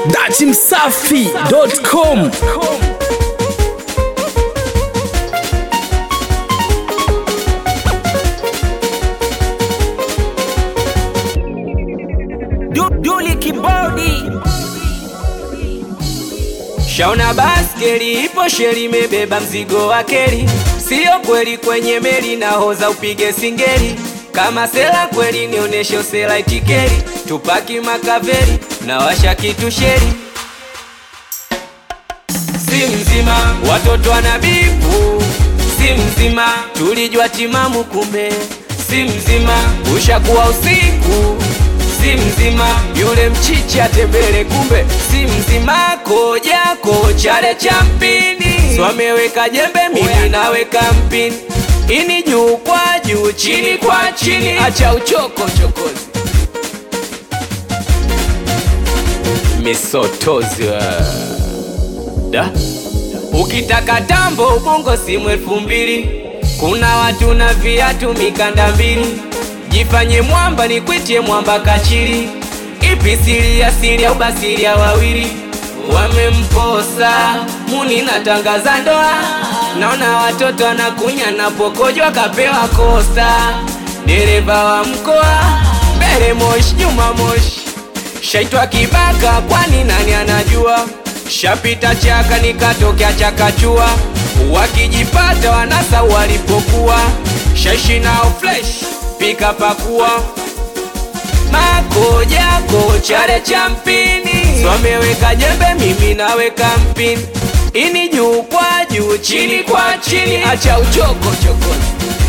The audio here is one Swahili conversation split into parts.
datimsafi.com. Duli kibodi shaona baskeli ipo sheri mebeba mzigo wa keri. Sio kweli kwenye meli na hoza upige singeli. Kama sela kweli nionesho sela itikeri. Tupaki makaveri na washa kitu sheri. Si mzima watoto wanabibu. Si mzima tulijua timamu kumbe. Si mzima ushakuwa usiku. Si mzima yule mchicha tembele kumbe. Si mzima kojako chale cha mpini. Swameweka jembe mimi naweka mpini. Ini juu kwa juu chini kwa chini. Acha uchoko chokozi misotozi da. Ukitaka tambo ubongo simu 2000. Kuna watu na viatu mikanda mbili. Jifanye mwamba ni kwitie mwamba kachiri. Ipi siri ya siri au basiri ya wawili. Wamemposa muni natangaza ndoa. Naona watoto wanakunya na pokojwa kapewa kosta. Dereva wa mkoa mbele moshi nyuma moshi. Shaitwa kibaka kwani nani anajua. Shapita chaka nikatokea chakachua. Wakijipata wanasa walipokuwa. Shaishi nao flesh pika pakua. Makojako chale cha mpini. Swameweka jembe mimi naweka mpini. Ini juu kwa juu chini kwa chini. Acha uchoko chokozi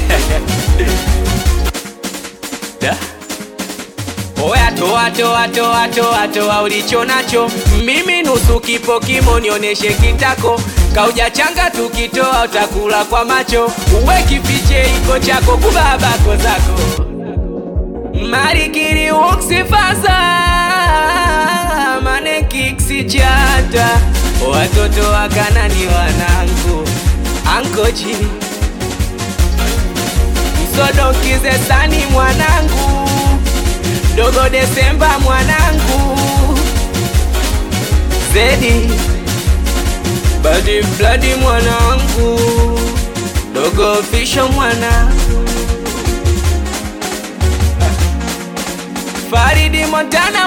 da. Oya toa toa toa toa toa ulicho nacho. Mimi nusu kipo kimo nioneshe kitako. Kauja changa tukitoa utakula kwa macho. Uwe kifiche iko chako kubabako zako. Marikiri uksifasa mane kiksi chata. Watoto wakanani wanangu ankochi. Msodokize sani mwanangu. Dogo Desemba mwanangu. Zedi Badi Bloody mwanangu. Dogo Fisho mwanangu. Faridi Montana